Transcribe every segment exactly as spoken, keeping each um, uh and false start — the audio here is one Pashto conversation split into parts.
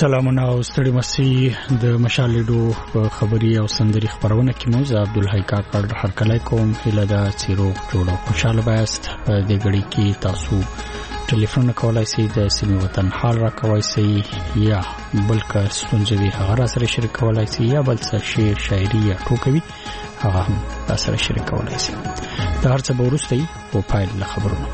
سلامونه او ستړي مسي د مشالېدو په خبري او سندري خبرونه کې موږ عبدالحی کاکړ هرکلی کوم هله د چیرو جوړو خوشاله بایست د غړي کې تاسو ټلیفون کولای شئ د سیمې وطن حال را کوي شئ یا بلکې ستونزې هغه سره شریک کولای شئ یا بل څه شعر شاعري یا ټوکوي هغه هم سره شریک کولای شئ د هر څه ورستي او پایل خبرونه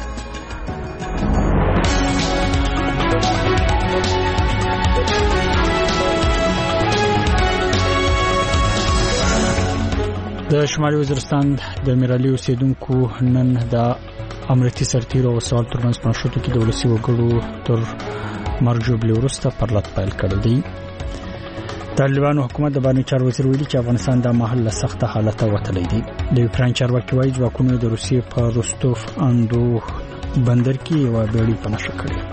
د شمالي وزیرستان د میرالي اوسیدونکو نن د امنیتي سرتیرو او سوال ترمنځ په شوتو کې د ولسی وګړو تر مرګ جوړ ورسته پرلط پیل کړی دی. طالبانو حکومت د باني چار وزیر ویلي چې افغانستان د محل له سخته حالت وتلی دی. د یوکرين چارواکي وایي ځواکونه د روسیې په روستوف اندو بندر کې یو بیړۍ په نښه کړې.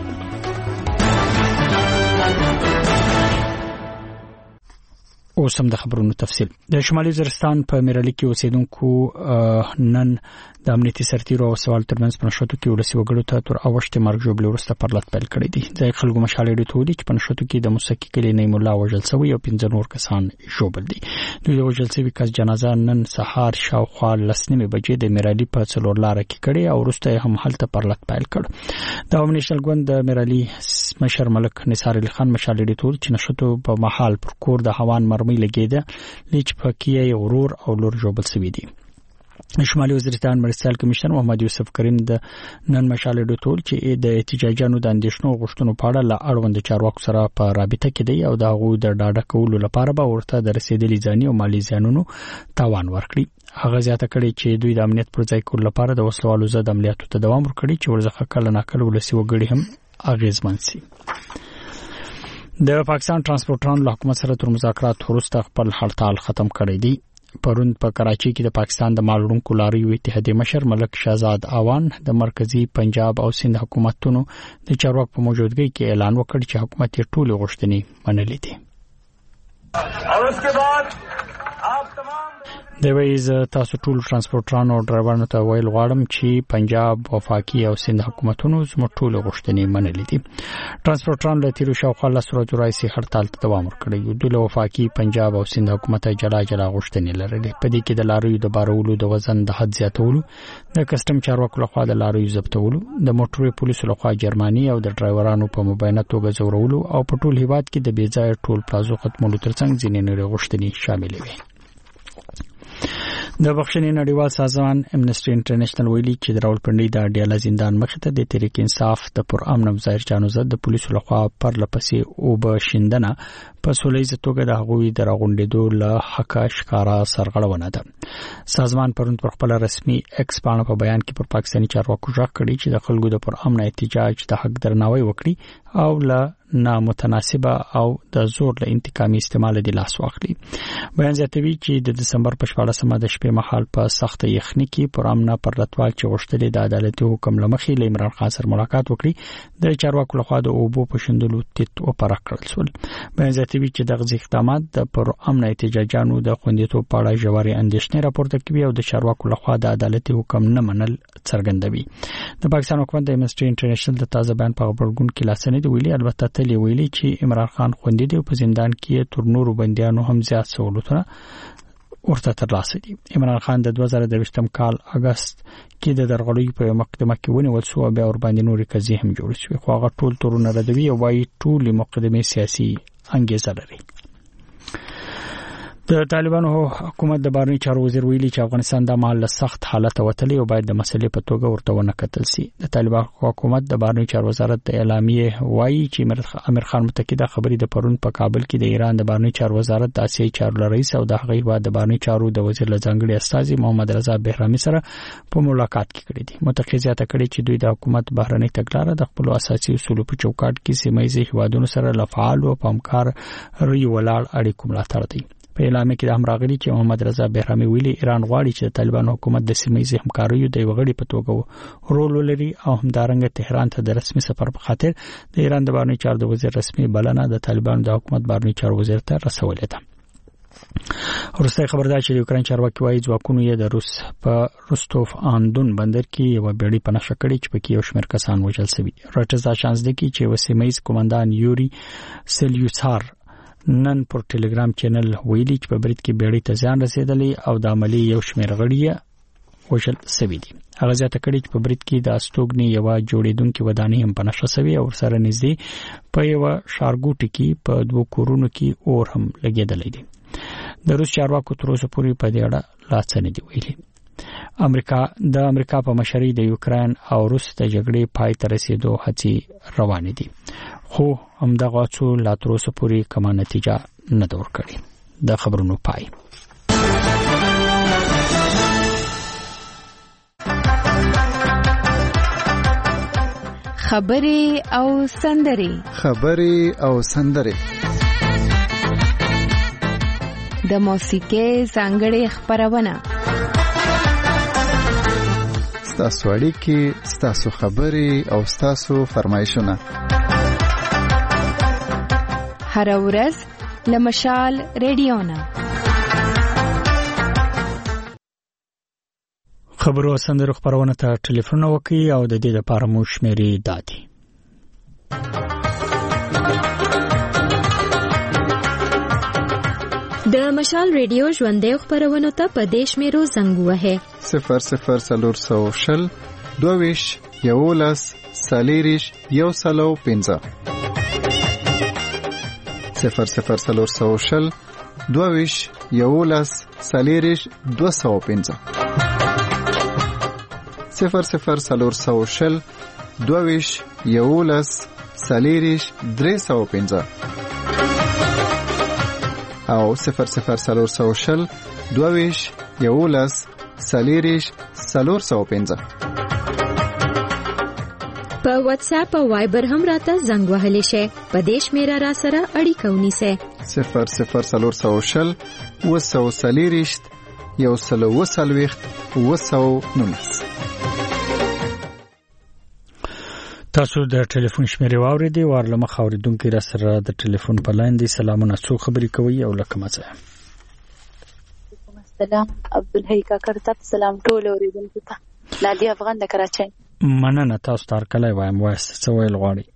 اوس هم د خبرونو تفصیل. د شمالي وزیرستان په میرالي کې اوسیدونکو نن د امنیتي سرتیرو او سوال ترمنځ په نشوتو کې ولسی وګړو ته تر اوښته مرګ جوړ ورسته پرلط پیل کړی دی. ځای خلکو مشالې ډېر ټولي چې په نشوتو کې د موسیقي کلی نیم الله وجل سوی او پنځه نور کسان ژوبل دي. دوی د وجل سوي کس جنازه نن سهار شاوخوا لسنیمه بجې د میرالي په څلور لار کې کړي او وروسته هم هلته پرلط پیل کړ. د امنیشل ګوند د میرالي مشر ملک نثار علي خان مشالې ډېر ټول چې نشوتو په محل پر کور د هوان مرمۍ لګیده لچ پکې غرور او لور جوړبل سوي دي. شمالي وزیرستان مرستيال کمشنر محمد یوسف کریم د نن مشالې ډوټول چې د احتجاجانو د اندیشنو غوښتنو په اړه لا اړوند چارواکو سره په رابطه کې دی او د هغوی د ډاډه کولو لپاره به ورته د رسیدلي ځاني او مالی زیانونو تاوان ورکړي. هغه زیاته کړي چې دوی د امنیت پر ځای کول لپاره د وسلوالو ضد عملیاتو ته دوام ورکړي چې ورځخه کله ناکله ولسی وګړي هم اغیزمن شي. د پاکستان ترانسپورټرانو له حکومت سره تر مذاکرات وروسته خپل هړتال ختم کړی دی. پرون په کراچي کې د پاکستان د مالوړونکو لاریو اتحادیې مشر ملک شهزاد اوان د مرکزی پنجاب او سند حکومتونو د چارواکو په موجودګۍ کې اعلان وکړ چې حکومت یې ټول غوښتنې منلې دي. او اس کے بعد آپ تمام د ویز تاسو ټول ترانسپورټرانو او ډرایورانو ته ویل غواړم چې پنجاب وفاقي او سند حکومتونو زموږ ټول غوښتنې منلې دي. ترانسپورټرانو له تیرو شاوخوا لس ورځو راهیسې هړتال ته دوام ورکړی. دوی له وفاقي پنجاب او سند حکومت جلا جلا غوښتنې لرلې. په دې کې د لاریو د بارولو د وزن د حد زیاتولو، د کسټم چارواکو لخوا د لاریو ضبطولو، د موټرو پولیسو لخوا جرماني او د ډرایورانو په مبینه توګه ځورولو او په ټول هیواد کې د بېځایه ټول پلازو ختمولو ترڅنګ ځینې نورې غوښتنې شاملې وې. د بخښنې نړیوال سازمان امنیسټي انټرنیشنل ویلي چې د راولپنډي د اډیاله زندان مخې ته د تحریک انصاف د پر امن مظاهر چانو زد د پولیسو لخوا پر لپسې او به شیندنه په سولېزه توګه د هغوی د راغونډېدو له حق ښکارا سرغړونه ده. سازمان پرون پر خپل رسمي ایکس باندې په بیان کې پر پاکستاني چارواکو ژغ کړی چې د خلکو د پر امن احتجاج د حق درناوی وکړي او له نامتناسبه او د زور له انتقامي استعمال د لاس واخلي. بیان زیاتوي چې د دسمبر په شپاړسمه د شپې مهال په سخت یخني کې پر امن پرلطوال چې غوښتل د عدالتي حکم لمخې له عمران خان سره ملاقات وکړي د چارواکو لخوا د اوبو په شندلو تیت او پرخ کړل شول. بیان زیاتوي چې دغه اقدامات د پر امن احتجاجانو د خوندیتوب په اړه ژورې اندېښنې راپورته کوي او د چارواکو لخوا د عدالتي حکم نه منل څرګندوي. د پاکستان حکومت د امنیسټي انټرنیشنل د تازه بیان په خبرګون کې لاسنې دی ویلي البته تل ویلي چې عمران خان خوندې دی په زندان کې تر نورو بندیانو هم زیات سہولتونه ورته ترلاسه دي. عمران خان د دوه زره دویشتم کال اگست کې د درغړۍ په مقدمه کې ونیول شو او بیا ور باندې نورې قضیې هم جوړې شوې خو هغه ټول تورونه ردوي او وايي ټول مقدمه سیاسي انګیزه لري. د طالبانو حکومت د بهرنی چارو وزیر ویلي چې افغانستان د مال سخت حالت وتلی او باید د مسلې په توګه ورته ونه کتل شي. د طالبانو حکومت د بهرنی چارو وزارت د اعلامیه وایي چې امیر خان متحد خبري د پرون په کابل کې د ایران د بهرنی چارو وزارت د آسیایي چارو رئیس او د هغې هیواد د بهرنی چارو د وزیر لځانګړي استاذ محمد رضا بهرامي سره په ملاقات کې کړې دي. متخصصات کړي چې دوی د حکومت بهرنی تګلارې د خپل اساسي اصولو په چوکاټ کې سیمایي هیوادونو سره لفعال او پامکار ری ولاړ اړیکو ملاتړ کوي. په اعلامیه کې د همراغلي چې محمد رضا بهرامي ویلي ایران غواړي چې د طالبانو حکومت د سیمایي همکاریو د وغړي په توګه رول ولري او همدارنګه تهران ته د رسمي سفر په خاطر د ایران د بهرنی چارو د وزیر رسمي بلنه د طالبانو د حکومت بهرنی چارو وزیر ته رسولې ده. وروستۍ خبر دا چې د یوکرين چارواکي وايي ځواکونو یې د روس په روستوف آندون بندر کې یو بیړۍ په نښه کړې چې پکې یو شمېر کسان وژل شوي. راټرز دا شانس دی چې وسیمایز کمانډان یوري سلیوسار نن پر ټلګرام چینل ویلي چې په برید کې بیړۍ ته زیان رسیدلی او د عملی یو شمېر غړي وژل شوي دي. هغه زیاته کړې چې په برید کې د استوګنې یو جوړیدونکو ودانۍ هم په نښه شوې او سره نږدې په یو ښارګوټي کې په دوه کورونو کې اور هم لګېدلی دی. د روس چارواکو تر اوسه پورې په دې اړه لا څه نه دي ویلي. امریکا د امریکا په مشرۍ د یوکرين او روس د جګړې پای ته رسیدو هڅې روانې دي، خو همدغه څو لا تر اوسه پورې کومه نتیجه نه ده ورکړې. د خبرونو پای. خبرې او سندرې خبرې او سندرې د موسیقۍ ځانګړې خبرونه ستاسو اړیکې، ستاسو خبرې او ستاسو فرمایشونه هر ورځ لمشال ریډیو نه. خبرو او سندرو خبرونه ته ټلیفون وکړئ او د دې لپاره مو شمیرې دادي. د مشال ریډیو ژوندې خبرونه ته په دیش میرو زنګ وهه صفر صفر سلور سو شل دویش یولس سالیریش یو سلو پنځه صفر صفر سلور سو شل دویش یولس سالیریش دو سو پنځه صفر صفر سلور سو شل دویش یولس سالیریش درې سو پنځه او صفر صفر سلور سو شل دویش یولس سالیریش سلور سو پنځه. په واتس اپ او وایبر هم راته زنګ وهلی شي. په دیش میرا را سره اړیکه ونیسه صفر صفر سلور سو شل وسو سالیریش یو سلو وسلويخت وسو نونس. تاسو د ټلیفون شمیرې واوریدي، ورلمه خوریدونکو را سره د ټلیفون په لاین دي. سلامونه، څو خبرې کوي او لکه مزه. السلام عبدالحی کاکر ته سلام ټول اوریدونکو ته. نادی افغان د کراچۍ. مننه، تاسو تار کله وایم وایست څه ویل غواړي؟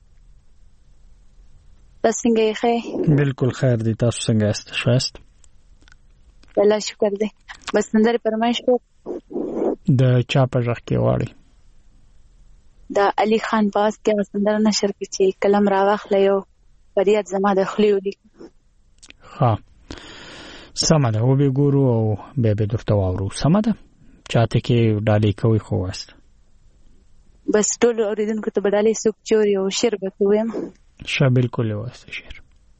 بس څنګه یې خیر؟ بالکل خیر دي، تاسو څنګه یاست؟ شایست الله شکر دی. بس نظر پرمایش کو د چا په ځخ کې غواړي؟ دا علي خان باز کې وسندر نشر کې چې کلم راوخلی یو فریاد زما د خلی ولي. ها سمه ده، وبې ګورو او بیا به درته واورو. سمه ده، چاته کې ډالۍ کوي خو واست. بس ټول اوریدونکو ته بدالي سوق چوري او شعر به کوم. شه بالکل واست شعر.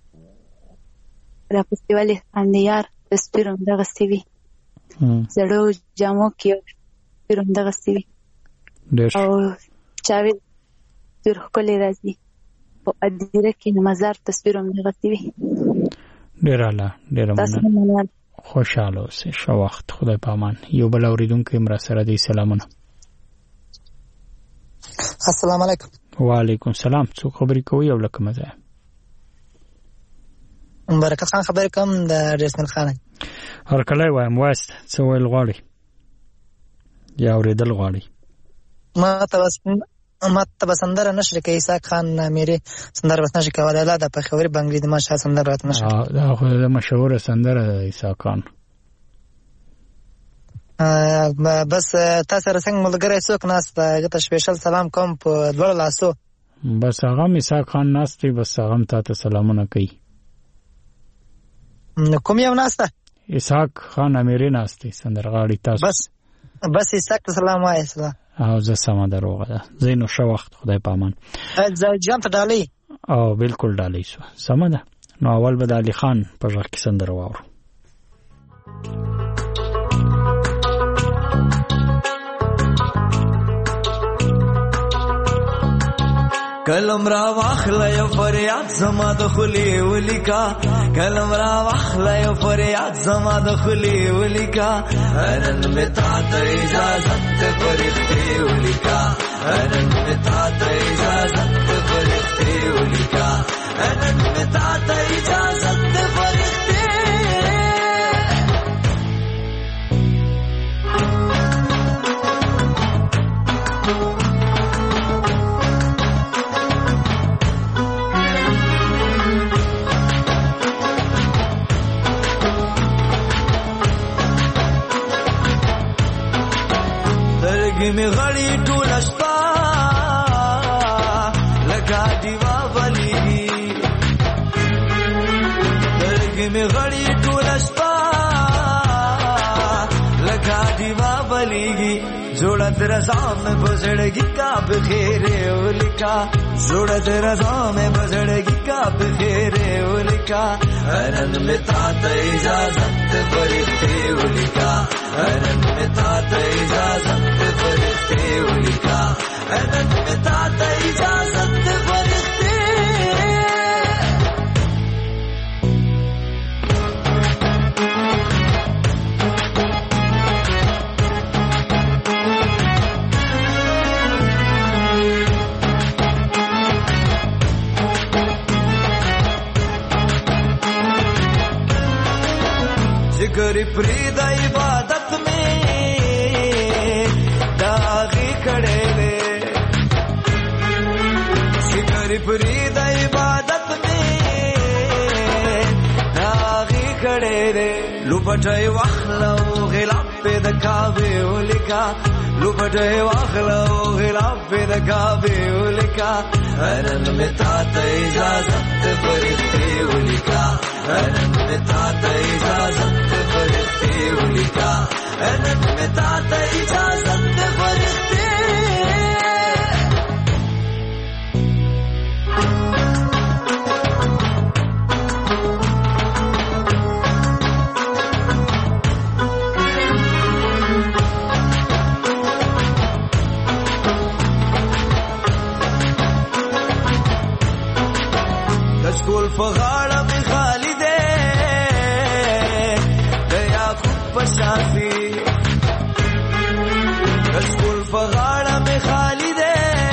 را فستیوال اندیار دستورم دغه سیوی. زړو جامو کې دستورم دغه سیوی. او چاوي تر کولې راځي او ادیره کې مزار تصویرونه غتوي. ډیر اعلی، ډیر مننه، خوشاله اوسئ، ښه وخت، خدای په امان. یو بل اوریدونکو امر سره دی. سلامونه. السلام علیکم. وعلیکم السلام. څو خبرې کوي او لکه مزه؟ برکت خان خبرې کوم د رسمن خان. هر کله وایم وایست څه ویل غواړي یا اوریدل غواړي؟ ما تبس ما تبسندر نشر کې عیسی خان میری سندر بس نشر کولای لا د په خبري بنگلي د ما شاه سندر رات نشر. اه دا خو د مشهور سندر عیسی خان. بس تاسو رسنګ ملګری څوک ناس ته غته سپیشل سلام کوم په دوړ لاسو. بس هغه عیسی خان ناس ته بس هغه ته سلامونه کوي. کوم یو ناس ته؟ عیسی خان میری ناس ته سندرغاړي تاسو. بس بس عیسی سلام وایي. سلام. او زه سمه دروغه ده. زینو ښه وخت، خدای په امان. زه جام ته ډالۍ. او بالکل ډالۍ شو. سمه ده. نو اول به د علي خان په ځخ کې سندره واورو. کلم را واخله یو فریاد زما د خلی ولیکا، کلم را واخله یو فریاد زما د خلی ولیکا، نن می تا ته اجازت فرښتې ولیکا، نن می تا ته اجازت فرښتې ولیکا، نن می تا ته اجازت فرښتې زړګي مې غړي ټول شپه لکه دیوا بلیږي زړګي مې غړي ټول شپه لکه دیوا بلیږي जोड़ा तेरा सामने बजड़गी का बखेरे उलिका जोड़ा तेरा सामने बजड़गी का बखेरे उलिका अनंत में ताता इजाजत फरिश्ते उलिका अनंत में ताता इजाजत फरिश्ते उलिका अनंत में ताता इजाजत फरिश्ते जिगरी प्रीदा इबादत में दागी खड़े रे जिगरी प्रीदा इबादत में दागी खड़े रे लुपटाई वाखला गिलाफ पे दकावे उलिका लुपटाई वाखला गिलाफ पे दकावे उलिका अनंत में ताता इजाजत फरिश्ते उलिका अनंत में ताता इजाजत फरिश्ते उलिका अनंत में ताता इजाजत फरिश्ते स्कूल पगाड़ा में खाली दे दया खूब पशासी स्कूल पगाड़ा में खाली दे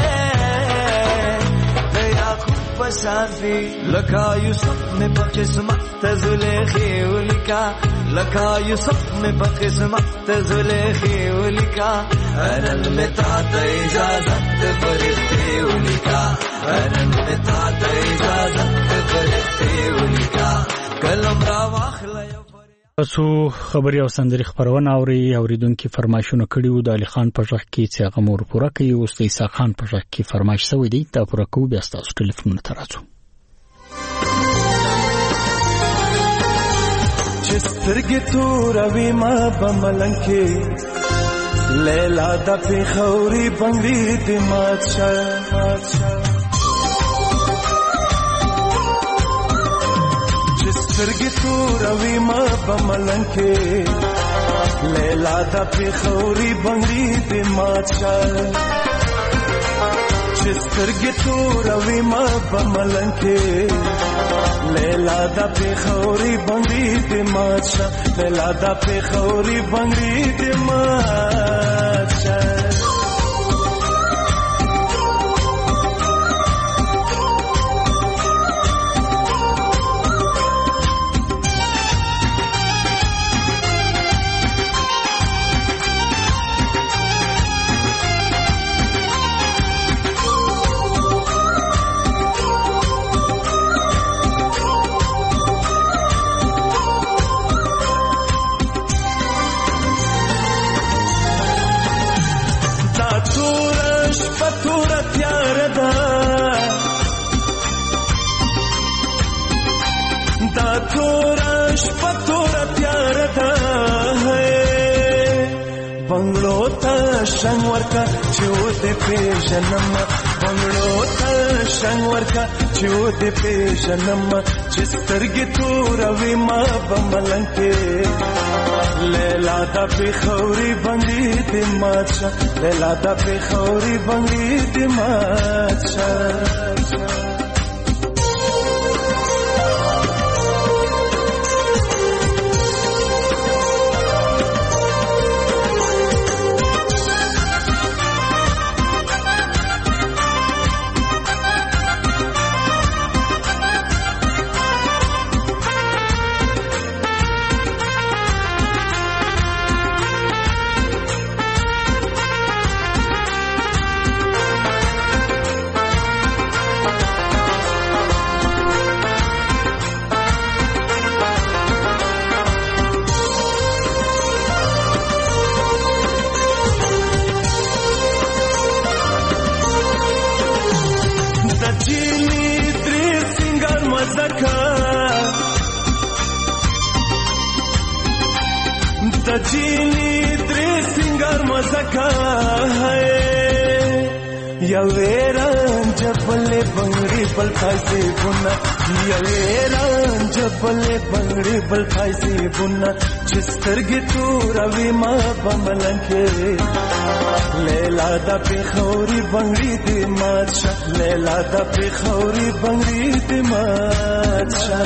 दया खूब पशासी लखा यूसुफ में बकिस्मत जुलेखी उलिका लखा यूसुफ में बकिस्मत जुलेखी उलिका अनंत में ताता इजाजत फरिश्ते उलिका अनंत में ताता इजाजत फरिश्ते उलिका कलम را واخله تاسو خبري او سندري خبرونه اوري اوریدونکو فرمایشونه کړي وو د علي خان په ځخ کې چې هغه مور پوره کوي او د عیسی خان په ځخ کې فرمایش شوی دی دا پوره کوو بیا تاسو ټلیفون ته راځو چې سترګې توروي ما په ملنګ کې لیلا د پیښوري بنګړي د ماتشه چې سترګې توروي ما په ملنګ کې لیلا د پیښوري بنګړي د ماتشه چې سترګې توروي ما په ملنګ کې لیلا د پیښوري بنګړي د ماتشه لیلا د پیښوري بنګړي د ماتشه شنور کا چود پہ جنم بنگلو تا شنور کا چود پہ جنم چسترگ تو روی ما بملن کے لیلا دا پہ خوری بنگی دی ماتشا لیلا دا پہ خوری بنگی دی ماتشا جینی درې سنگار مزکا یا ویران جبل بنگڑی بل پھائسی بنا یا ویران جبل بنگڑی بل پھائسی بنا چسترگی تو روی ما بملنکے لیلا دا پیخوری بنگڑی دی مادشا لیلا دا پیخوری بنگڑی دی مادشا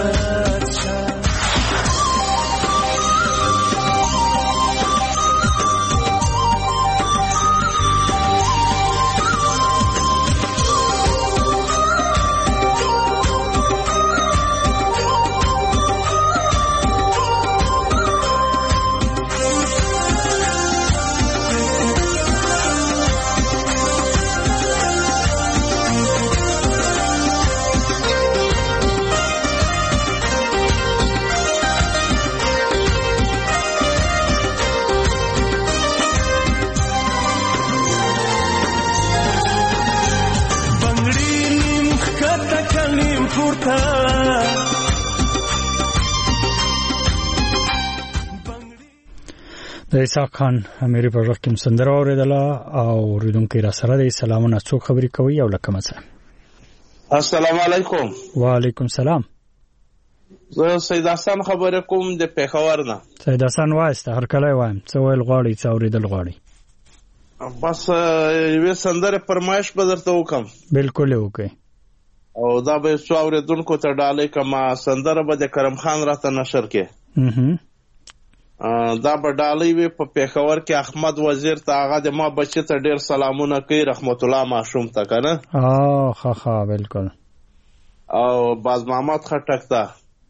د اسحاق خان اميري په وخت کې سندره اوریدله او اوریدونکو را سره د سلامونه څوک خبري کوي او لکه مثلا السلام علیکم. وعلیکم سلام. زه سید حسن خبرې کوم د پیښور نه. سید حسن وایسته هر کله وایم څه ویل غواړي څه اوریدل غواړي. بس یوه سندره فرمایش به درته وکم. بالکل وکي. او دا به څو اوریدونکو ته ډالۍ کما سندره به د کرم خان راته نشر کې. اها دا به ډالۍ وي په پیښور کې احمد وزیر ته هغه د ما بچی ته ډیر سلامونه کوي رحمت الله معصوم ته کنه. اه ها ها بالکل. او باز محمد خټک ته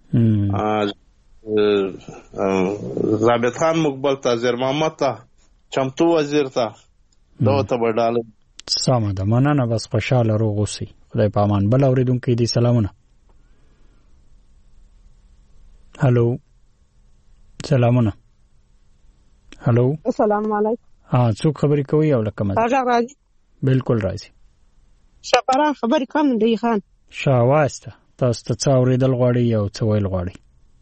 ضابط خان مقبل ته زیر محمد ته چمتو وزیر ته دا ته به ډالۍ. سمه ده مننه بس خوشاله روغ اوسئ. خدای په امان. بل اوریدونکو دي سلامونه. هلو سلامونه. هلو السلام علیکم. ها څوک خبرې کوي او لکه مده راځه راځي. بالکل راځي. شپره خبرې کوم دی خان. شاواسته تاسو ته څه اوریدل غواړي او څه ویل غواړي.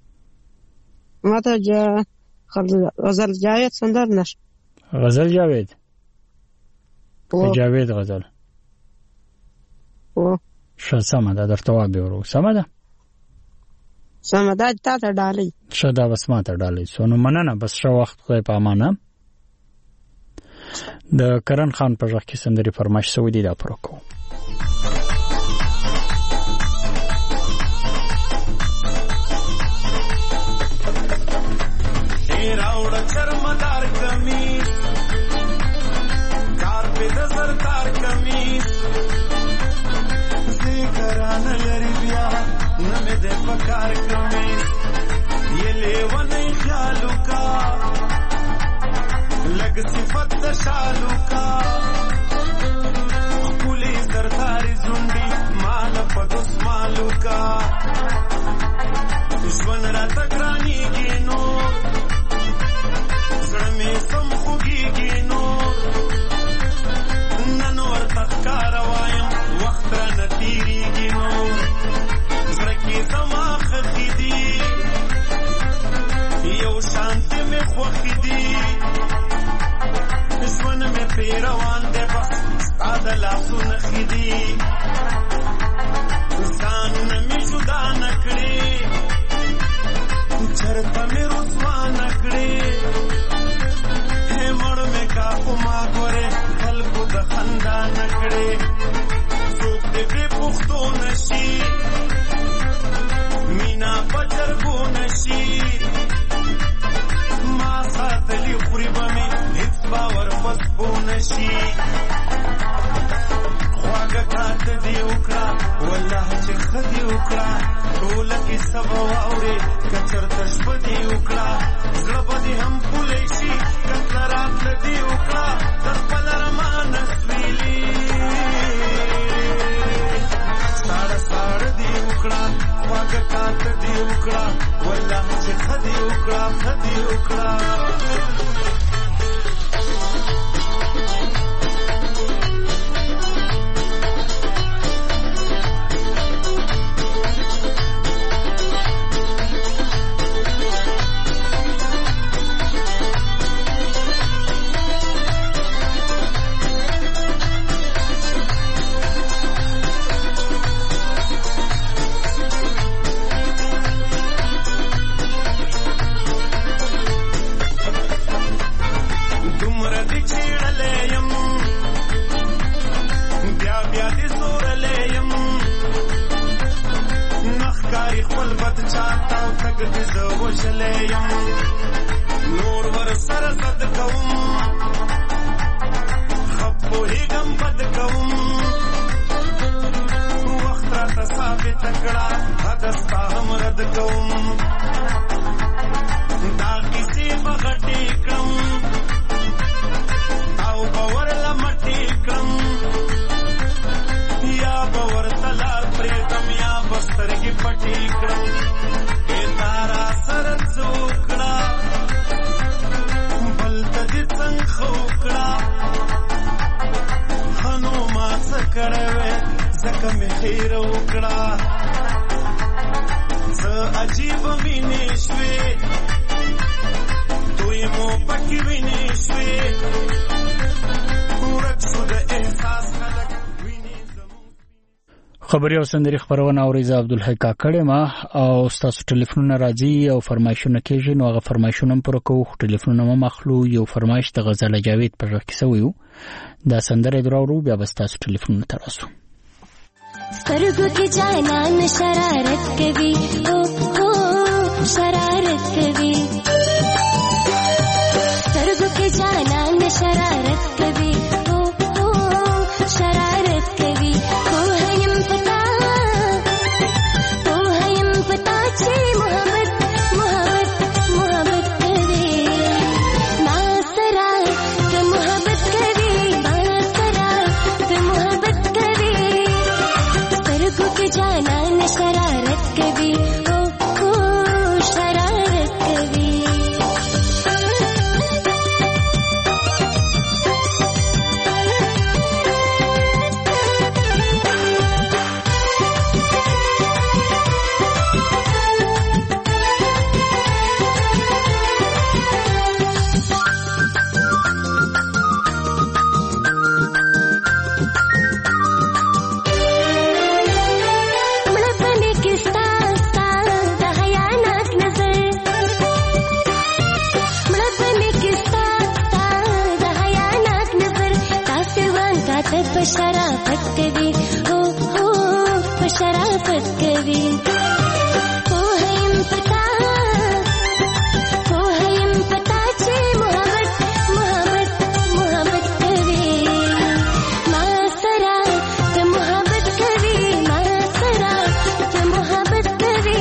ماته جا غزل جاوید سندر نش. غزل جاوید. او جاوید غزل. او ش سمه ده درته وابه ورو سمه ده. سمه ده تا ته ډالۍ. شه دا بس ما ته ډالۍ. سونو مننه بس ښه وخت خدای په امانه. د کرن خان په ځخ کې سندري فرمایش سوي دي دا پروکو. راوړ چرمدار کمیس کار په نظر کار کمیس ذکرانه لري بیا نه مې د پکار کمیس یې لیونی خیالو کا لګ صفت د شالو کا پولیس سرداري زونډي مال په دوس مالو کا ژوند را تګرانیږي نو زړمې سم خوږیږي نو نن ورته ښکاره وایم وخت رانه تېرېږي نو زړه کې زما خښې دي یو شانتې مې خوښې دي ژوند مې پرې روان دی بس ستا د لاسو نښې دي ځانونه مې جدا نه کړې چرته مې رسوا نه کړې مړ مې کا خو ما ګورې خلکو د خندا نه کړې څوک دې پرې پوښتو نه شي مینا په جرګو نه شي ما ساتلي خوري به مې هېڅ باور په سپو نه شي خواږه کار ته دې وکړه والله چې ښه دې وکړه ټوله کیسه به واورې که چېرته شپه دې وکړه زړه به دې هم پولی شي که څه راتله دې وکړه د خپل ارمانه سویلي ساړه ساړه دې وکړه خواږه کار ته دې وکړه والله چې ښه دې وکړه ښه دې وکړه غلې یم نور ور سره زد کوم خپو هیګم بد کوم وخت راته ثابت کړه حدستا هم رد کوم دا کیسې بغټې کړم او باور لمټې کړم یا باور تلار پریدم یا بسترګې پټې کړم ای تارا سره څوکړه بل ته دې څنګه خوکړه خنو ما څه کړی وې ځکه مې هېر وکړه څه عجیبه وینې شوې توی مو پکې وینې شوې ورک شو د احساس خلک خبري او سندري خبرونه اوریزه عبدالحی کاکړه ما او تاسو ټلیفونونه راځي او فرمایشونه کېږي نو هغه فرمایشونه پر کوو ټلیفونونه ما مخلو یو فرمایش د غزل جاوید پر کیسه ویو دا سندره دراورو بیا بس تاسو ټلیفونونه تراسو سترګو کې جانان شرارت کوي او او شرارت کوي سترګو کې جانان شرارت کوي او او شرارت کوي خو هم پتا خو هم پتا چې محبت محبت محبت کوي ما سره ته محبت کوي ما سره ته محبت کوي جانان شرارت کبھی او او شرارت کبھی शराफत कभी हो हो शराफत कभी हो हम पता हो हम पता चे मोहब्बत मोहब्बत मोहब्बत कभी मासरा ते मोहब्बत कभी मासरा ते मोहब्बत कभी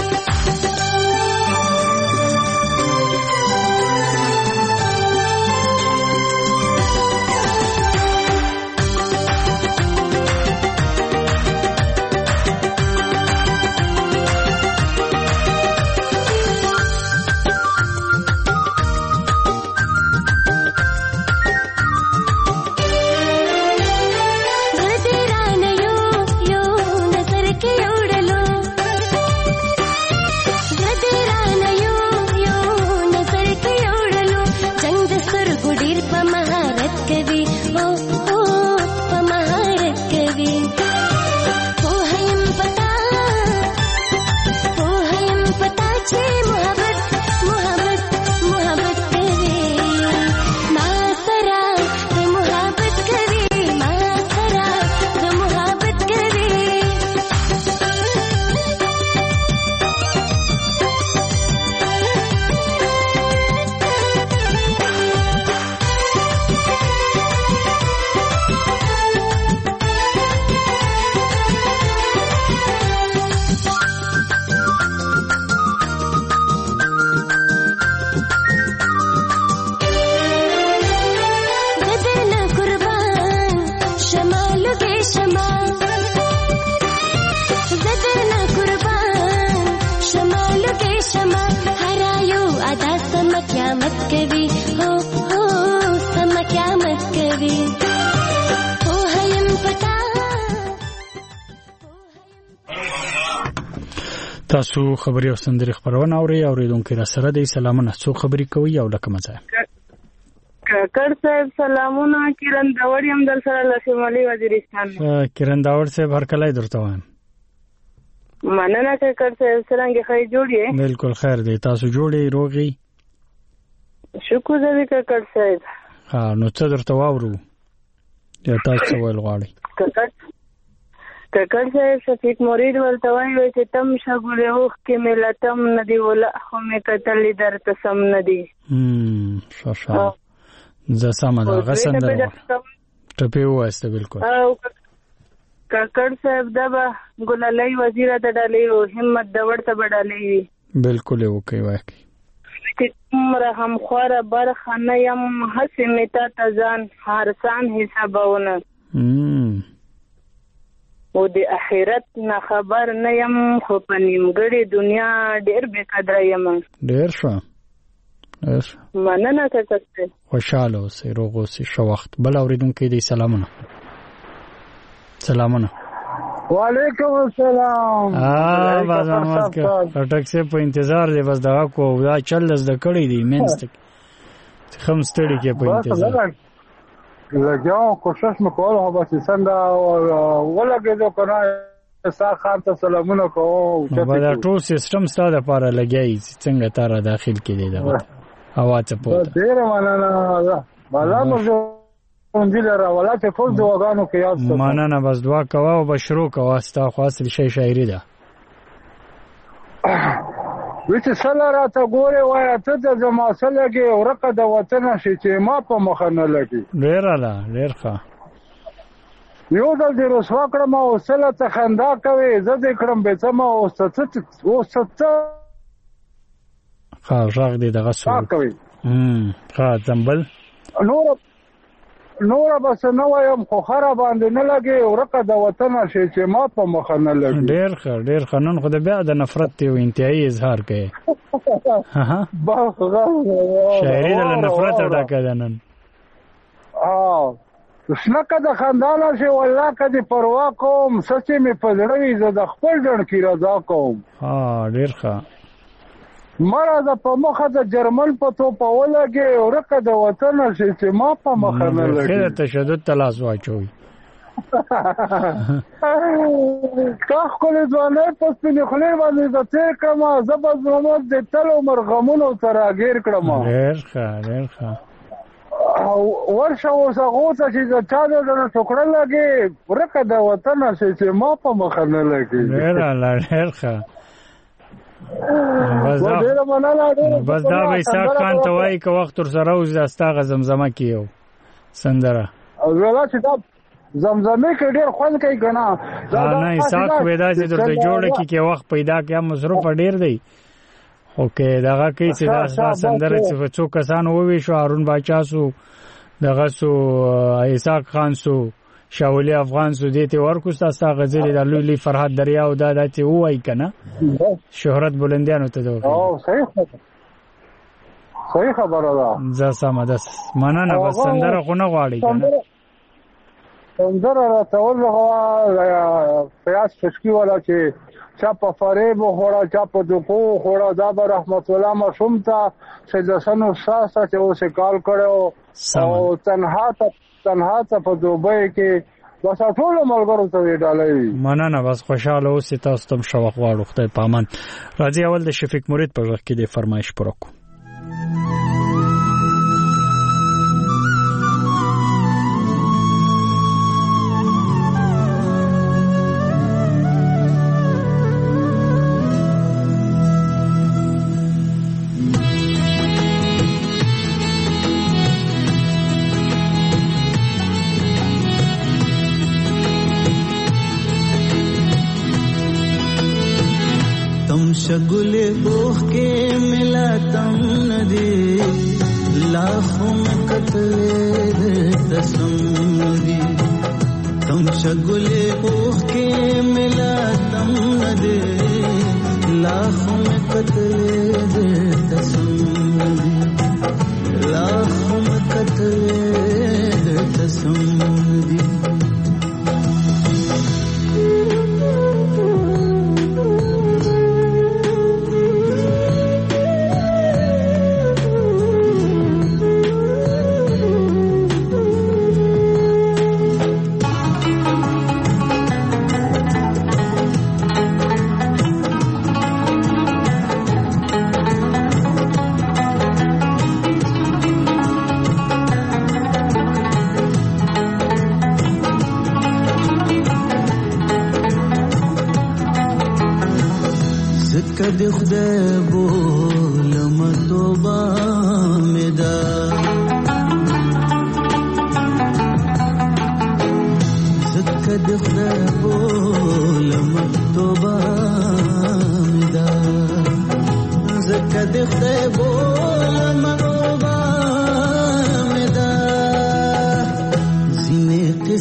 تاسو خبري او سندري خبرونه اوري اوریدونکو را سره د سلامونه څو خبري کوي او لکه مزه کاکړ صاحب سلامونه کیرن داور یم در سره له شمالي وزیرستان کیرن داور صاحب هر کله درته وایم مننه کاکړ صاحب څنګه خیر جوړی بالکل خیر دی تاسو جوړی روغي شکر دې کاکړ صاحب ها نو څه درته واورو یا تاسو ول غواړي کاکړ ککړ صاحب شفیق مرید ورته وایي چې تم شګولې اوښکې مې لتم نه دي وله خو مې کتلې درته سم نه دي. ښه ښه زه سمه ده هغه سندره ټپې ووایسته بلکل. ککړ صاحب دا به ګلالۍ وزیره د ډالۍ و همت دور ته به ډالۍ وي. بلکل یې وکړئ واقعي چې څومره همخواره برخه نه یم هسې مې تا ته ځان هرسان حسابونه او د اخرت نه خبر نه یم خو په نیمګړې دنیا ډېر بې قدره یم. ډېر ښه ډېر ښه مننه ککړ صاحب. خوشحاله اوسئ روغ اوسئ ښه وخت. بل اورېدونکی دی سلامونه. سلامونه. وعلیکم السلام. ها باز محمد کا اٹک سے په انتظار دی بس دغه کو دا چل زده کړی دی مینست خم ستړي کې په انتظار لګاو کوشش مکول هو بس څنګه ولګېدو کنه سار خان ته سلامونه کوو. دا ټول سیستم ستاسو لپاره لګیای څنګه تاره داخل کې دی دا اواز په ډیر مننه بالا مو انځل را ولاته ټول دعاګانو کې یاد ساتم. مننه بس دعا کوه او بشرو کوه ستا خو اصل شی شاعري ده. وچ سره راته ګوره وای ته د زما سره کې ورقه د وطن شي چې ما په مخ نه لګي. ډیر اعلی ډیر ښه. یو ځل دې رسوا کړم او سره ته خندا کوي زه دې کړم به سم او ست او ست ښه راغ دې دغه سو کوي. هم ښه زمبل نور نور بس نو وایم خو خراب باندې نه لګي ورقه د وطن شي چې ما په مخ نه لګي. ډیر ښه ډیر ښه نن خو د بیا د نفرت ته انتهایی اظهار کوي. ها شاعري د نفرت ډکه ده نن. اه شنکه د خندانه شي والله کدي پروا کوم سچې می پزړوي زه د خپل ځن کې رضا کوم. ها ډیر ښه مړه د په مخه د جرمن په تو په ولګي ورکه د وطن شي چې ما په مخه نه لګي. خیر تشدد تلاش واچوي. تا خپل ځواني په سپینې خولې باندې د تیر کړم زبر محمد د تل عمر غمونو سره غیر کړم. ډېر ښه ډېر ښه ورشه اوس هغه ته چې د چا د ټوکړه لګي ورکه د وطن شي چې ما په مخه نه لګي. ډېر ډېر ښه بس دا بس دا به اسحاق خان ته وایي که وخت ورسره اوس دا ستا زمزمه کې یو سندره ویلا چې دا زمزمه کې ډېر خوند کوي که نه. نه اسحاق خو به داسې درته جوړه کړي که وخت پیدا کړي مصروفه ډېر دی خو که دغه کوي چې دا ستا سندره چې څو کسان وویشو هارون باچا سو دغه سو اسحاق خان سو شاولی افغان سو دیتی ورکو ستا غزلی در لوی لی فرحات دریاو دا داتی اووائی کنه شهرت بلندیانو تا دو صحیح صحیح خبره ده. زه سمه ده مننه بس سندره خو نه غواړي کنه سندره راته ولغوه پیاز خشکي والا چې چا په فریب وخوړه چا په دوکو وخوړه دا به رحمت الله ماشوم ته چې د سنو ساسه چې اوس یې کال کړی او تنها ته تنها ته په دوبۍ کې بس ټولو ملګرو ته یې ډالۍ. مننه بس خوشحاله اوسئ تاسو ته هم ښه وخت غواړو خدای په امان. راځئ اول د شفیق مرید په غږ کې د فرمایش پوره کړو. शगुले बोह के मिला तम नदी लाखों में कतले दसम नदी तुम शगुले बोह के मिला तम नदी लाखों में कतले दसम नदी लाखों में कतले दसम नदी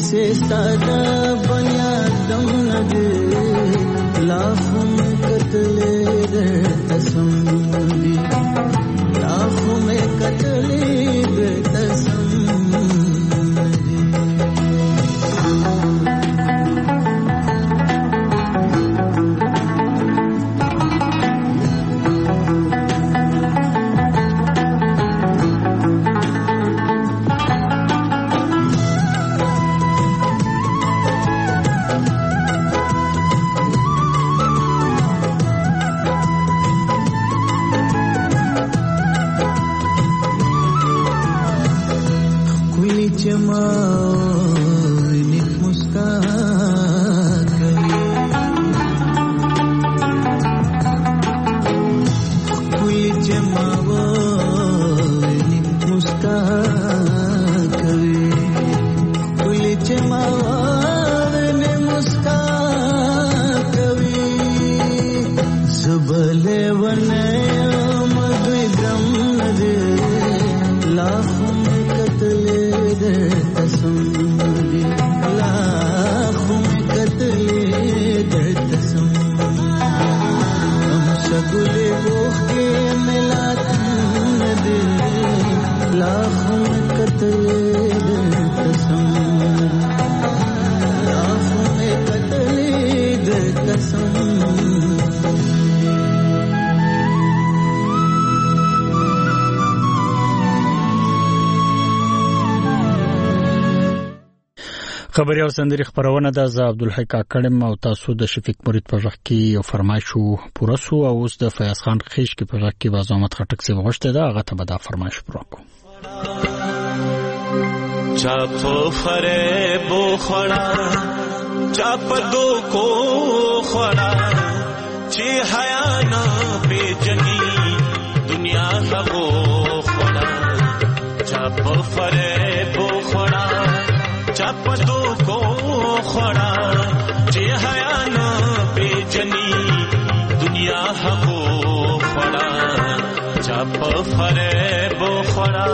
से सादा बनियादम नदी लाखों में कतले दे तसम दी लाखों में कतले दे तसम خبري او سندري خبرونه د ز عبدالحی کاکړم او تاسو د شفیق مرید په ځخ کې یو فرمایشو پوره سو او اوس د فیاض خان خیش کې په ځخ کې بازامت خټک سی وغوښته دا هغه ته به دا فرمایش پوره کو چاپ فریب خړا چاپ دو کو خړا چې حیا نه پیجنی دنیا هغو خړا چاپ فریب خړا چاپ دو کو خړا چې حیا نه پیجنی دنیا هغو خړا چاپ فریب خړا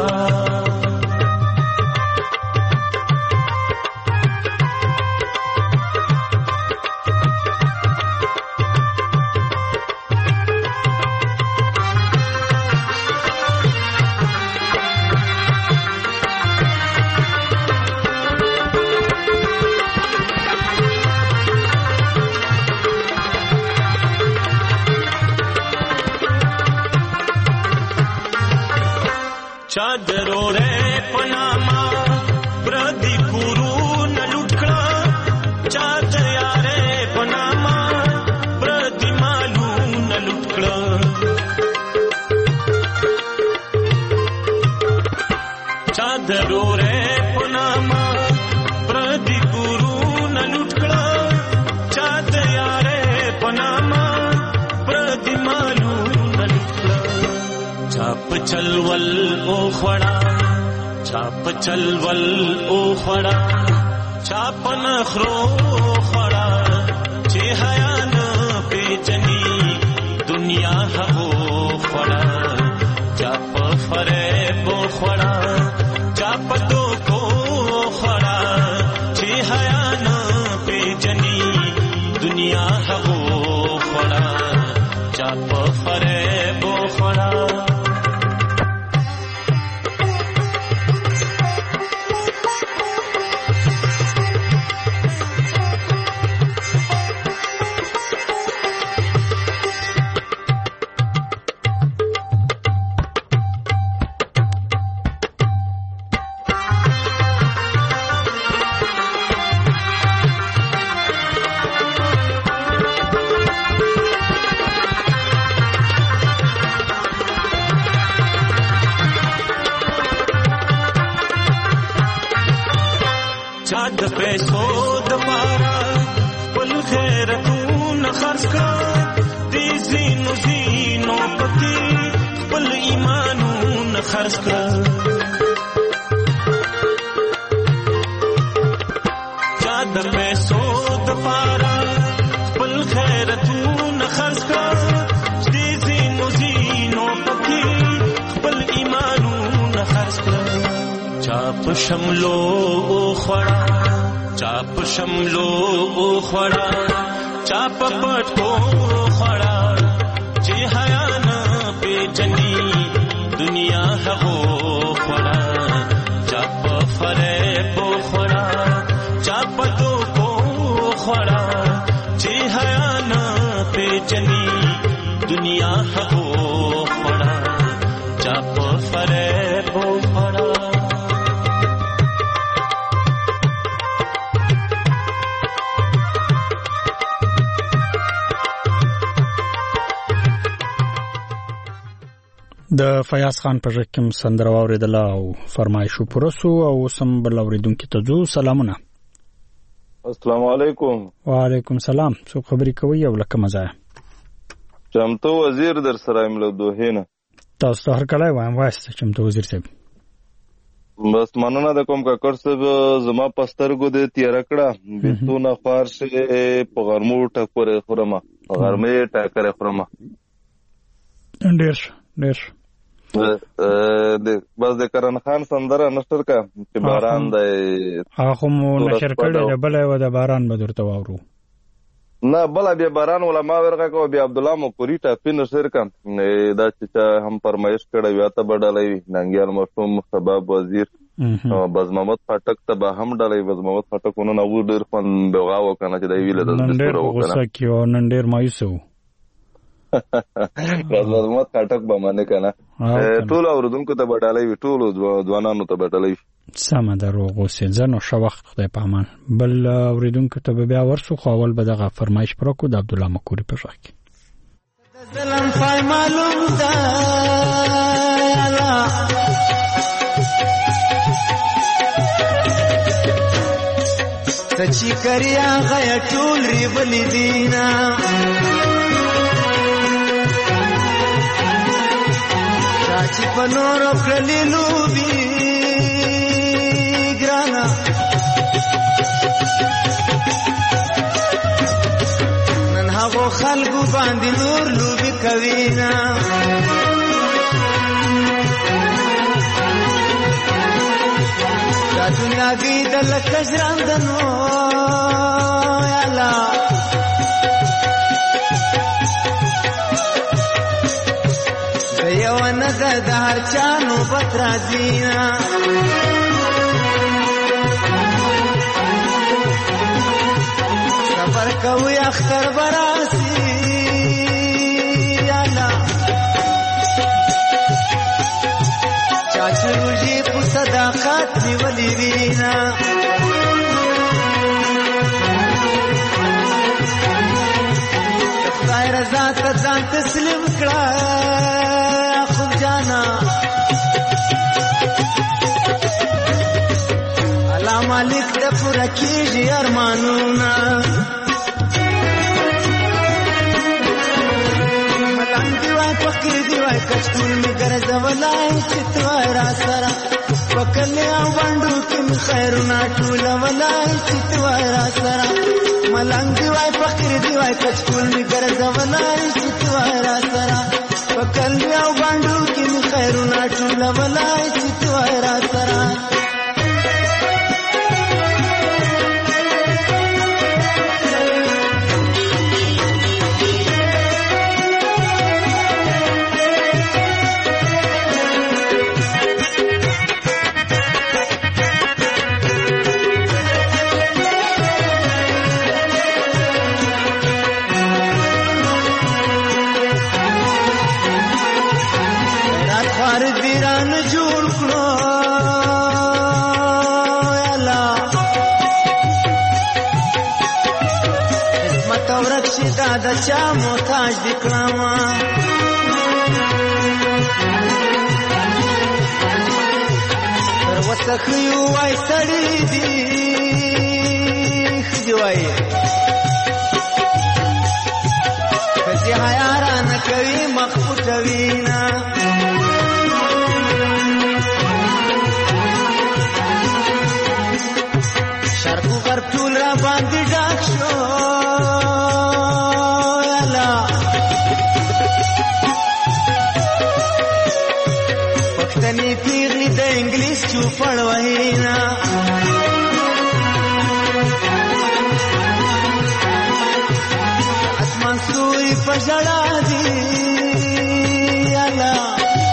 चादरो रे पनामा प्रदी गुरु न लुटका चादर यारे पनामा प्रदी मालू न लुटका चादरो रे पनामा प्रदी गुरु न लुटका चादर यारे पनामा प्रदी मालू न लुटका चाप चलवल ओ खड़ा चाप चलवल ओ खड़ा चाप नखरो खड़ा चे हया न पेचनी दुनिया हवो खड़ा चाप फरेब खड़ा चाप दो को खड़ा चे हया न पेचनी दुनिया हवो खड़ा चाप फरेब खड़ा चाद पैसो दपारा पल खैरतून खर्च का दीजीनो जीनो पति पल ईमानून खर्च का चाद पैसो दपारा पल खैरतून खर्च का दीजीनो जीनो पति पल ईमानून खर्च का चाप शमलो खड़ा چاپ شملو خړا چاپ پټو خړا چې حیا نه پیجنی دنیا هغو خړا چاپ فریب خړا چاپ تو کو خړا چې حیا نه پیجنی دنیا هغو خړا چاپ فریب خړا د فیاض خان په ژبه کې سندره واوریدله او فرمایشو پرسو او سم بل اوریدونکو ته جو سلامونه. السلام علیکم. وعلیکم سلام. څو خبرې کوي او لکه مزه چمتو وزیر در سره املو دوهینه تاسو ته هر کله وایم واسطه چمتو وزیر صاحب بس مننه د کوم کا کور صاحب زما پسترګو د تیر کړه بیتونه فارشه په غرمو ټکوره خرمه په غرمه ټکره خرمه ډیر ډیر بس د کرن خان سندره نشر کا چې باران د هغه مو نشر کړل بل و د باران به درته واورو نه بل بیا باران ولا ما ورغه کو بیا عبد الله مقری ته پین نشر کا دا چې هم فرمایش کړی یا ته بدلای ننګیال مرحوم سبب وزیر بز محمد فاټک ته به هم ډلې بز محمد فاټک نو نو ډیر فن بغاو کنه چې دی ویل د ډیر غوسه کیو نن ډیر مایوسو بز محمد فاټک به معنی کنه ټول اوردونکو ته بدلای ټول ځوانانو ته بدلای سم درو غوسه ځنو شو وخت خدای په امان بل اوریدونکو ته بیا ورسو خو اول به دغه فرمایش پرکو د عبد الله مقری په ځای کې ظلم فای معلوم ده سچی کریا غیا ټول ری بلی دینا چاچی پنور کړلی لوبي ګرانا نن هغه خلکو باندې نور لوبي کوینا دنیا کی دل کجران دنو یا اللہ دیوان دا دهر چانو بطرازینا سفر کوئی اختر براسی یا اللہ چاچی روجی پو صداقات نیولی وینا خدای رضا ته ځان تسلیم کړه خو جانا الله مالک د پوره کیږي ارمانونه ملنګ دی وای فقیر دی وای کچکول می ګرځولای چې تو را سره وکله او باندې کې خیرونه ټول ولای چې تو را سره ملنګ دی وای فقیر دی وای کچکول می ګرځولای چې تو را سره وکله او باندې کې خیرونه ټول ولای چې تو را سره دا چا محتاج دکلاما تر وسخیو وای سړی دی خجوای کسی حیارا نکوی مخفوتوینا شرقو غرب ټول را باندې ډاک شو پښتني پیغلې د انګلیس چوپړ وهینا پژړا دی الله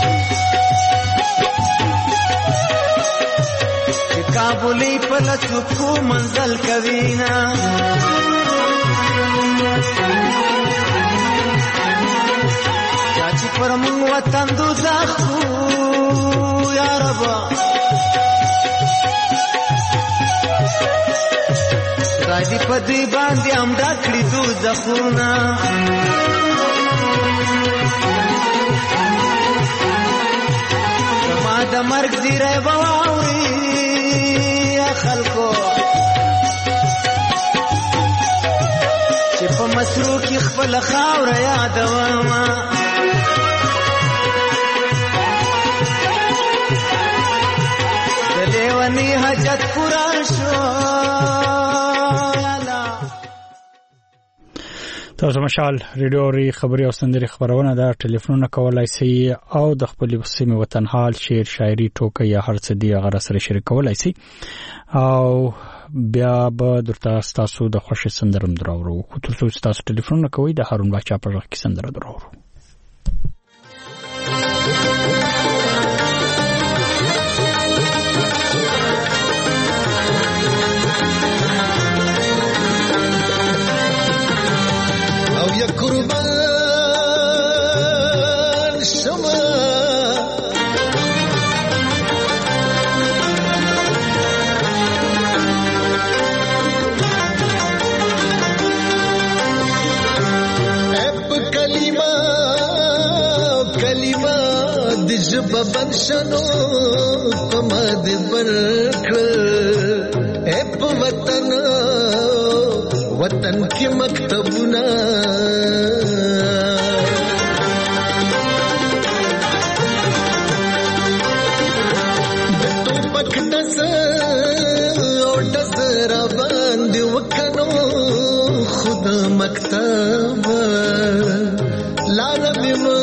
کابلی په لڅکو منزل کوینا چې پر مون وطن دوزخ یا رب راځي په دې باندې هم ډکړي دوزخونه ما د مرګ زیری بواوري خلکو چې په مسرو کې خپل خاوره یادومه د لیوني حاجت پوره شو تاسو مشال ریډیو ری خبري او سندري خبرونه دا ټلیفونونه کولای شي او د خپل سیمه وطن حال شعر شاعري ټوکې یا هر څه دی هغه سره شریک کولای شي او بیا به درته تاسو د خوشي سندرم دراورو خو تاسو تاسو ټلیفونونه کوي د هارون بچا په وخت کې سندره دراورو یا قربان شما اب کلمه کلمه د جب بنشنو پما د برکل اب وطن وطن کی مکتبنا دتو پک دس او دس را باندې وکنو خود مکتب لارم ما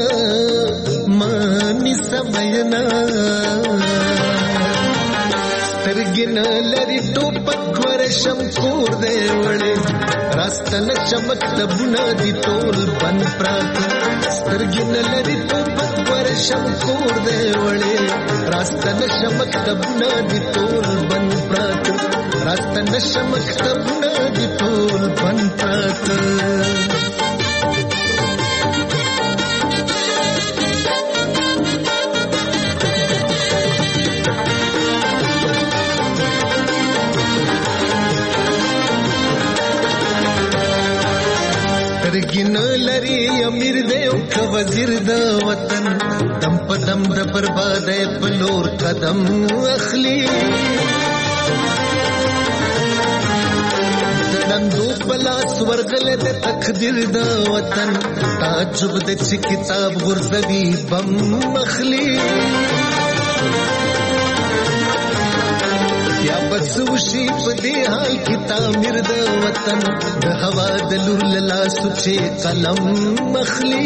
مانی سماینا سترګن لري ټوپک ورشم کور دی وړي راستل چمک تبونه دي ټول بن پرات سترګن لري ټوپک ورشم کور دی وړي راستل چمک تبونه دي ټول بن پرات راستل چمک تبونه دي ټول بن پرات سترګن لري امیر دی او وزیر د وطن دم په دم د بربادۍ په لور قدم اخلي دندو پلاس ورغله د تقدیر د وطن تعجب د چې کتاب غرزوي بم مخلي یا بس وشي په دې حال کې تعمیر د وطن د هوا د لور لا سوچې قلم مخلي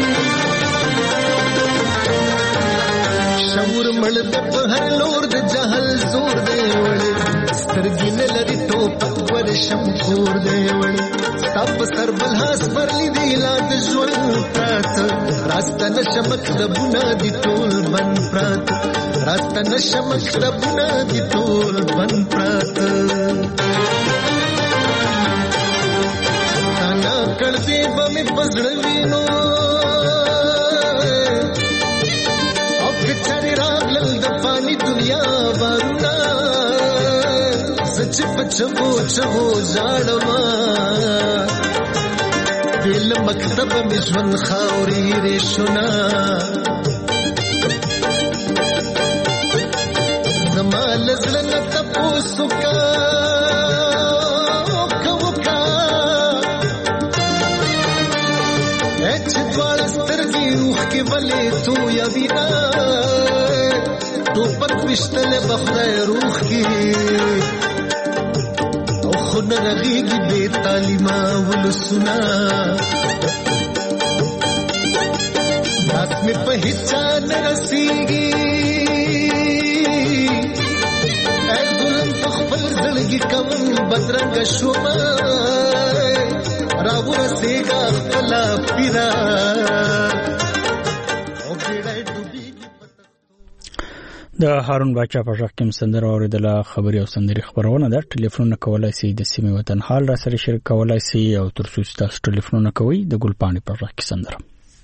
شعور مړ د په هر لور د جهل زور دی وړي سترګې لري ټوپک ورشم کور دی وړي ستپ سر بلحاس پرلی دی لا د ژوند پرات راسته نشمک د بنا دی ټول بن پرات راسته نشمک د بنا دی ټول بن پرات تانا کړ دې بمې پزړوي نو دنیا باندې سچ پچو چو زړما دل مکتب مشون خاوري رښنا زمال زلن تپوسو کا کوکا اچ دوال سترګي روح کې ولې تو یا وینا ټوپک وشتل بخدای روح کی او خود رغیگی بے تعلیمہ ولسنا رات میں پہچان رسیگی اے ظلم تخبر زلگی کم بدرنگ شما را ورسېږه خپله پیره د هارون باچا په ژغ کې سندره اوریدله. خبري او سندري خبرونه ده. ټلیفونونه کولای شي د سیمې وطن حال را سره شریک کولای شي او تر څو تاسو ټلیفونونه کوي د ګلپاڼې په ژغ کې سندره.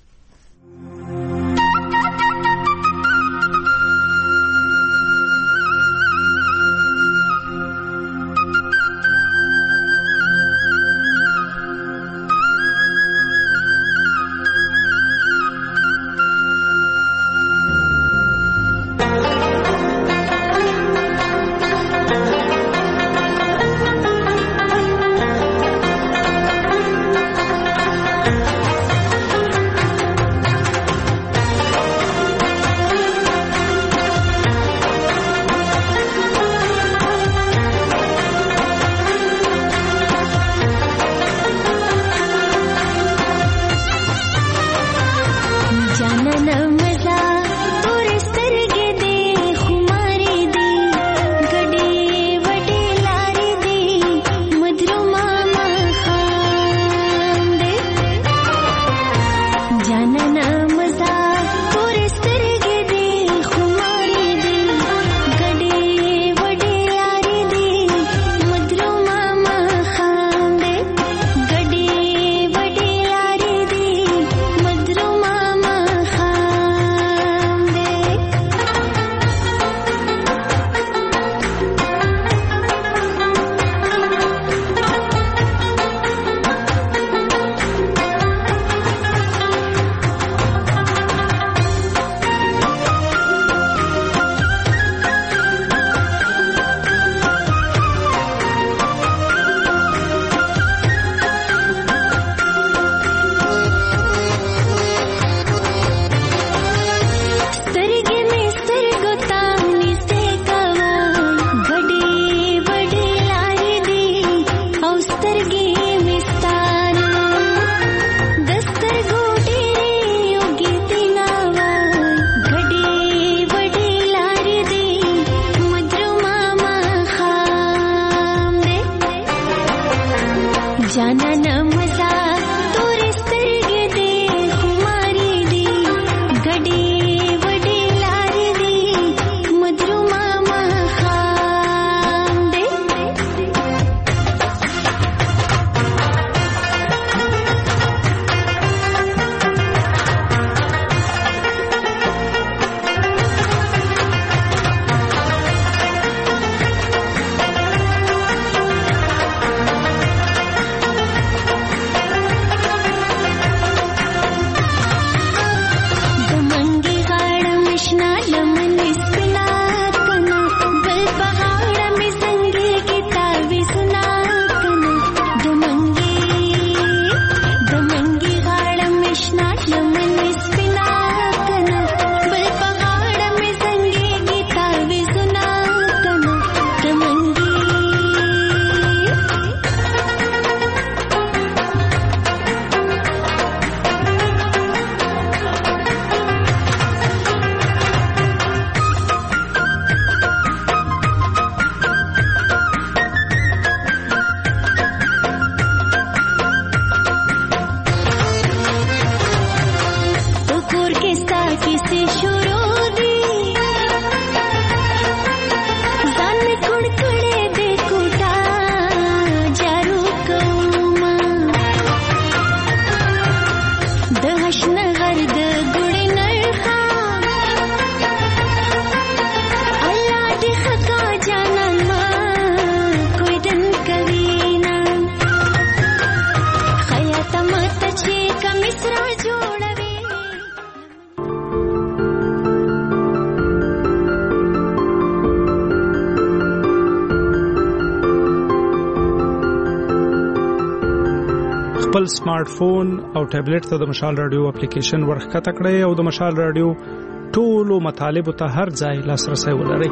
خپل سمارټ فون او ټابلیټ ته د مشال رادیو اپلیکیشن ورخکته کړئ او د مشال رادیو ټولو مطالب ته هر ځای لاسرسي ولرئ.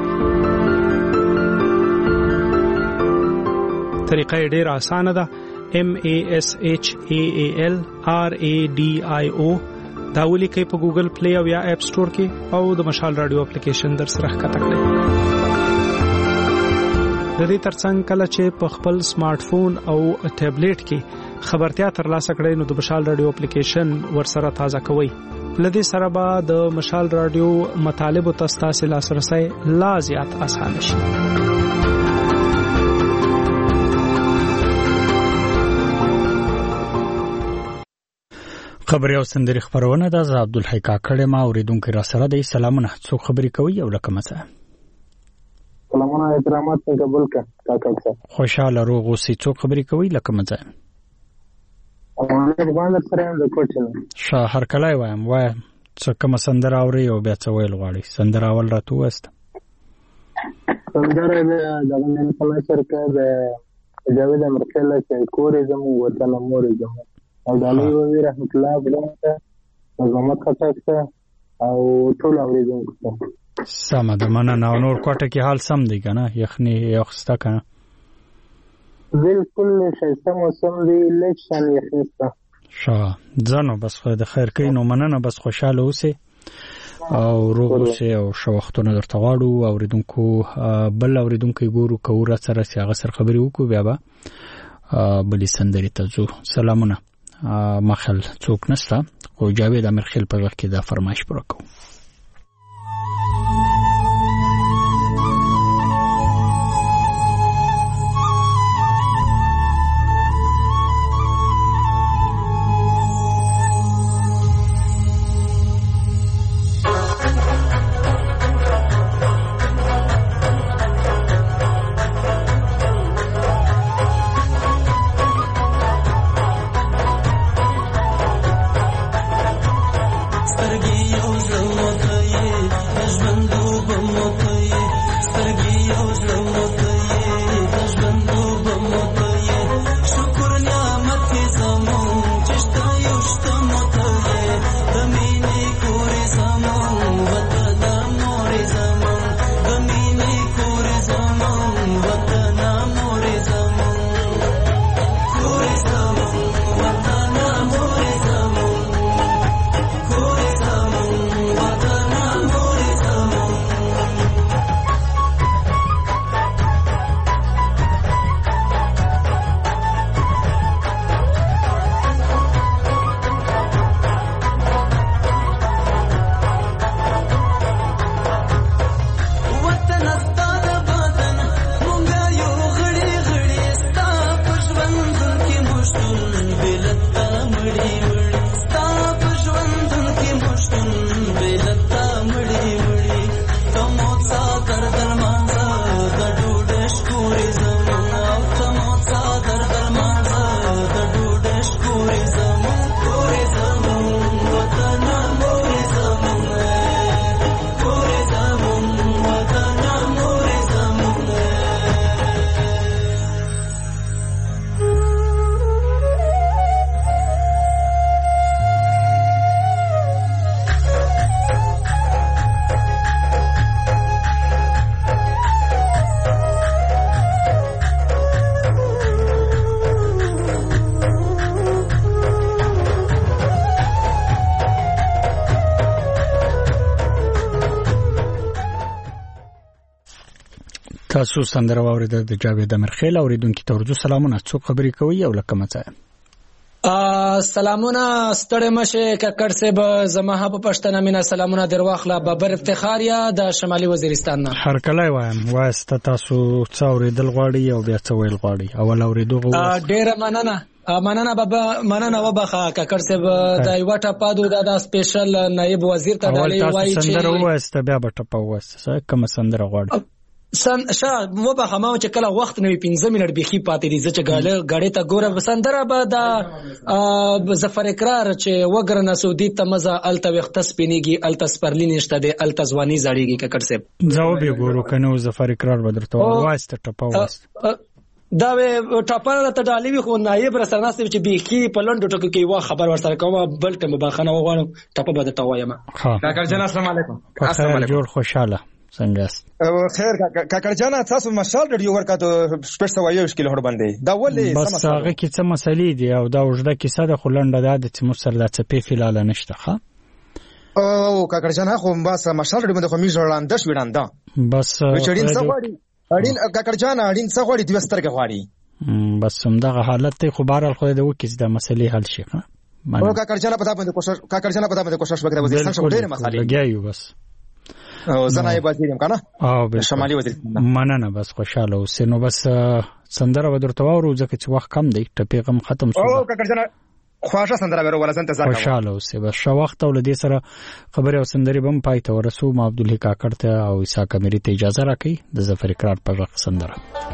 طریقه ډیره اسانه ده. M A S H A A L R A D I O دا ولیکئ په ګوګل پلی او یا اپ سٹور کې او د مشال رادیو اپلیکیشن در سره ښکته کړئ. د دې ترڅنګ کله چې په خپل سمارټ فون او ټابلیټ کې خبرتیا ترلاسه کړئ نو د مشال رادیو اپلیکیشن ورسره تازه کوئ. لدې سره به د مشال رادیو مطالب او تاسو لاسرسي لا زیات اسانه شي. خبري او سندري خبرونه ده. زه عبدالحی کاکړ ما اوریدونکو را سره د سلامونه څو خبري کوي او لکه مڅه سلامونه احترامات څنګه قبول کا کاکړ صاحب خوشاله روغ اوسې څو خبري کوي لکه مڅه اونه باندې سره د کوټل شهر کلای وایم وای څه کوم سندره اوري او بیا څه ویل غواړي سندره اول راته وست سندره د غنن په لاسر کې د جاوید امرخیل چې کورېزم وطن مورېزم او د علي وزیر رحمت الله بلنته محمد خټک او ټول اوریدونکو سم د مننه نور کوټه کې حال سم دی کنه یخني یخستا کنه بالکل شایسته موسم دی لکشن یخنستا شا ځانو بس خو د خیر کینو مننه بس خوشاله اوسه او روغ اوسه او شو وختونه درته غواړو اوریدونکو بل اوریدونکو ګورو کوره سره سیاغه سر خبري وکړو بیا به بلی سندري ته ځو. سلامونه مخل څوک نشته او جاوید امرخیل په وخت کې دا فرمایش پوره کوم. تاسو سندره واوریده د جاوید امرخیل اوریدونکو ته ورځو سلامونه څو خبري کوي او لکه مڅه سلامونه ستړی مشه ککړ صاحب زما په پښتنه مینا سلامونه درواخله بابر افتخاریا د شمالي وزیرستان نه هر کله وایم واسطه تاسو څوري دل غواړي او بیا څویل غواړي اول اوریدو غواړي ډیره مننه مننه بابا مننه وبخه ککړ صاحب د یو ټاپادو د سپیشل نائب وزیر ته ډالې وایي چې سندره واسطه بیا به ټاپا واسطه کوم سندره غواړي سن شا وبخه ما چې کله وخت نه پنځه منټ بيخي پاتې دي چې غاله غاړې ته ګوره سندره به دا ظفر اقرار چې وګرنه سعودي ته مزه الته وخت سپینیږي الته سپرلی نشته دي الته ځواني زړیږي ککړ صاحب ځو به ګورو کنه ظفر اقرار بدرته واسطه ټپا واسطه دا و ټاپر ته ډالې وي خو نائب رسناست چې بيخي په لندو ټکو کې وا خبر ورسره کومه بل ټم باخنه وغواړم ټاپه به ته وایم کاکړ جان السلام علیکم السلام علیکم جوړ خوشاله څنګه خیر کاکړ جان تاسو مشال رادیو ورکاته شپږ سوه یو کیلو هر باندې دا ولې بس هغه کې څه مسلې دي او دا وجده کې ساده خلنده ده چې مصر د چپی فلاله نشته ښه او کاکړ جان خو بس مشال رادیو باندې خو می ژړاند شوډاندا بس چړین څه غواړي اړین کاکړ جان اړین څه غواړي د وسترګ غواړي بس همدغه حالت ته خو بهر خو د وکیز د مسلې حل شي ښه او کا کړجنه پتا باندې کوشش کا کړجنه پتا باندې کوشش وکړه وزیر څنګه ډېر مخالي لګیایو بس او زنای وزیرم کنه او به شمالي وزیر مننه بس خوشاله اوسې نو بس سندره ودرته وورو ځکه چې وخت کم دی ټپې غم ختم شو او کا کړجنه خواشه سندره ورو ولا سنت زار خوشاله اوسې بس شو وخت ول دې سره خبره او سندري بم پای ته ورسو ما عبدالحق کاکړ ته او عیسی کمیری ته اجازه راکړي د ظفر اقرار په وخت سندره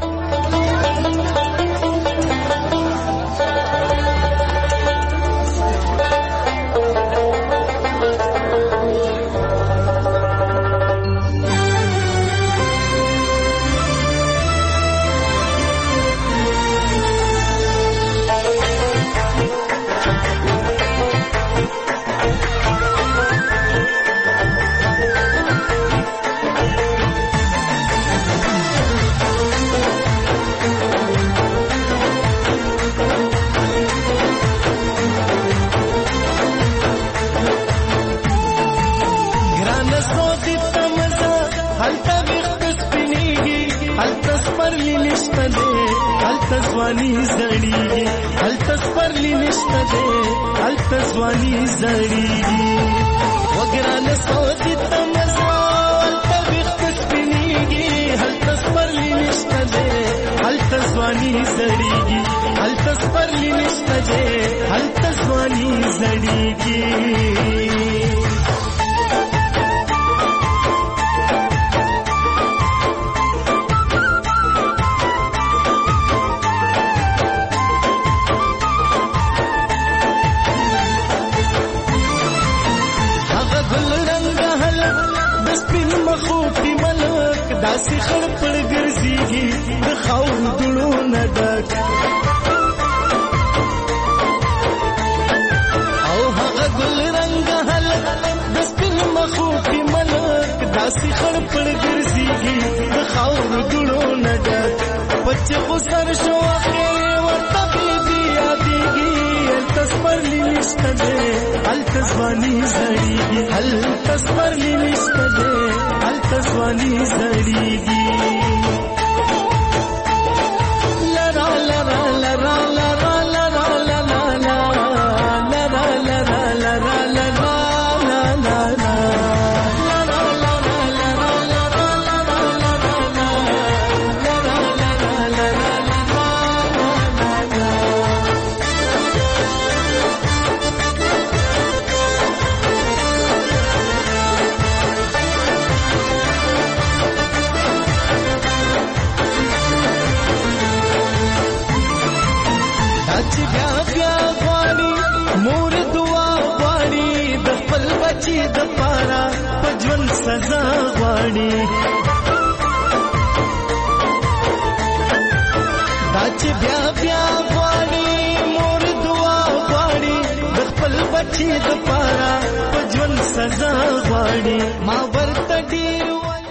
ځواني زړیږي هلته سپرلی نشته دی هلته ځواني زړیږي وګرانه سوچي ته مزه هلته وخت سپینیږي هلته سپرلی نشته دی هلته ځواني زړیږي هلته سپرلی نشته دی هلته ځواني زړیږي داسې خړ پړ ګرځيږي د خاور دړو نه ډک او هغه ګل رنگ هلک د سپین مخو کې ملک داسې خړ پړ ګرځيږي د خاور دړو نه ډک بچ خو سر شو اخر ورته بي یادېږي تسپرلی نشته ده هلته ځواني زړیږي هلته سپرلی نشته ده هلته ځواني زړیږي لرا لرا لرا لرا لرا لرا لرا لرا لرا لرا د پارا پجون سزا غواړي دا چې بیا بیا غواړي مور دعا غواړي د خپل بچي د پارا پجون سزا غواړي ما ورته ډیر